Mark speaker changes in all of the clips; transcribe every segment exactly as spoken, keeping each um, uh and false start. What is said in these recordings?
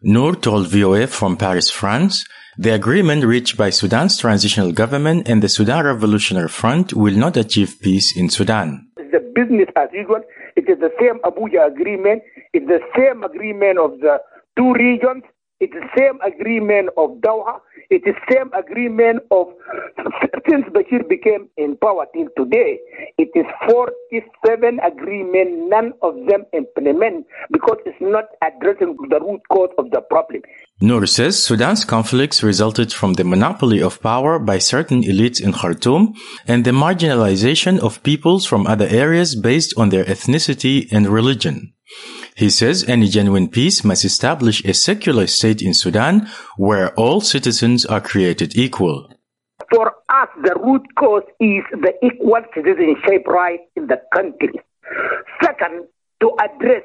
Speaker 1: Noor told V O A from Paris, France, the agreement reached by Sudan's transitional government and the Sudan Revolutionary Front will not achieve peace in Sudan.
Speaker 2: It's the business as usual. It is the same Abuja agreement. It's the same agreement of the two regions. It's the same agreement of Doha. It is the same agreement of, since Bashir became in power till today, it is forty-seven agreements, none of them implement because it's not addressing the root cause of the problem.
Speaker 1: Noor says Sudan's conflicts resulted from the monopoly of power by certain elites in Khartoum and the marginalization of peoples from other areas based on their ethnicity and religion. He says any genuine peace must establish a secular state in Sudan where all citizens are created equal.
Speaker 2: For us, the root cause is the equal citizenship right in the country. Second, to address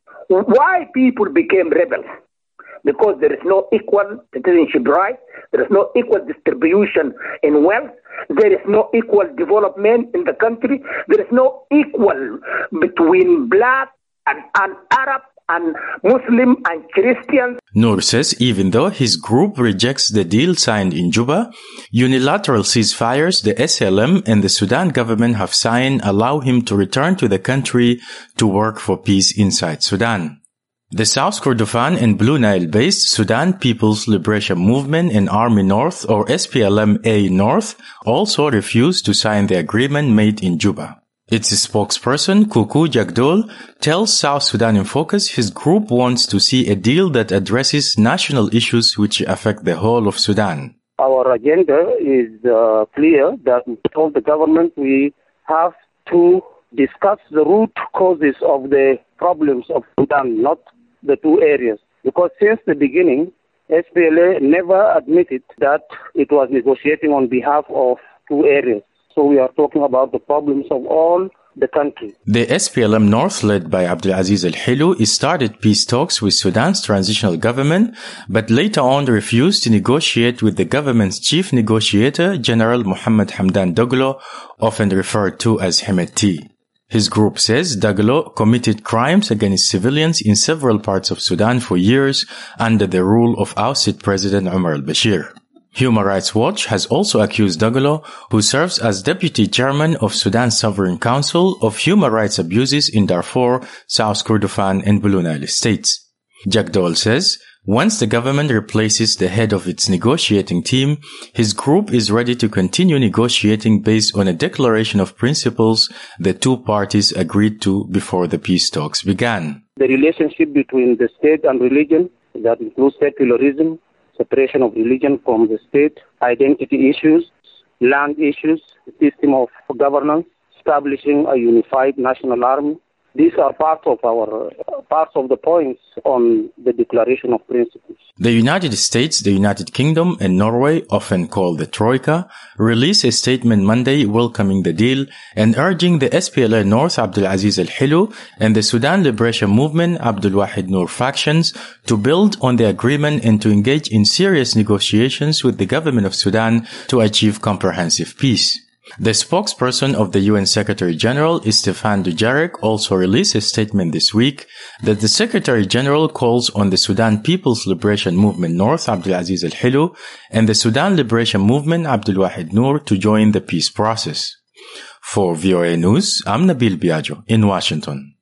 Speaker 2: why people became rebels. Because there is no equal citizenship right, there is no equal distribution in wealth, there is no equal development in the country, there is no equal between black and, and Arab and Muslim and Christians.
Speaker 1: Noor says even though his group rejects the deal signed in Juba, unilateral ceasefires the S L M and the Sudan government have signed allow him to return to the country to work for peace inside Sudan. The South Kordofan and Blue Nile-based Sudan People's Liberation Movement and Army North or S P L M A North also refused to sign the agreement made in Juba. Its spokesperson, Kuku Jagdol, tells South Sudan in Focus his group wants to see a deal that addresses national issues which affect the whole of Sudan.
Speaker 3: Our agenda is uh, clear that we told the government we have to discuss the root causes of the problems of Sudan, not the two areas. Because since the beginning, S P L A never admitted that it was negotiating on behalf of two areas. So we are talking about the problems of all the country.
Speaker 1: The S P L M North, led by Abdulaziz Al-Hilu, started peace talks with Sudan's transitional government, but later on refused to negotiate with the government's chief negotiator, General Mohammed Hamdan Dagalo, often referred to as Hemeti. His group says Dagalo committed crimes against civilians in several parts of Sudan for years under the rule of ousted President Omar al-Bashir. Human Rights Watch has also accused Dagalo, who serves as deputy chairman of Sudan's Sovereign Council, of human rights abuses in Darfur, South Kordofan, and Blue Nile states. Jagdol says, once the government replaces the head of its negotiating team, his group is ready to continue negotiating based on a declaration of principles the two parties agreed to before the peace talks began.
Speaker 3: The relationship between the state and religion, that includes secularism, separation of religion from the state, identity issues, land issues, system of governance, establishing a unified national army. These are parts of our uh, parts of the points on the Declaration of Principles.
Speaker 1: The United States, the United Kingdom, and Norway, often called the Troika, released a statement Monday welcoming the deal and urging the S P L A North Abdulaziz Al-Hilu and the Sudan Liberation Movement Abdul Wahid Noor factions to build on the agreement and to engage in serious negotiations with the government of Sudan to achieve comprehensive peace. The spokesperson of the U N Secretary General, Stéphane Dujarric, also released a statement this week that the Secretary General calls on the Sudan People's Liberation Movement North, Abdulaziz Al-Hilu, and the Sudan Liberation Movement, Abdul Wahid Noor, to join the peace process. For V O A News, I'm Nabil Biagio in Washington.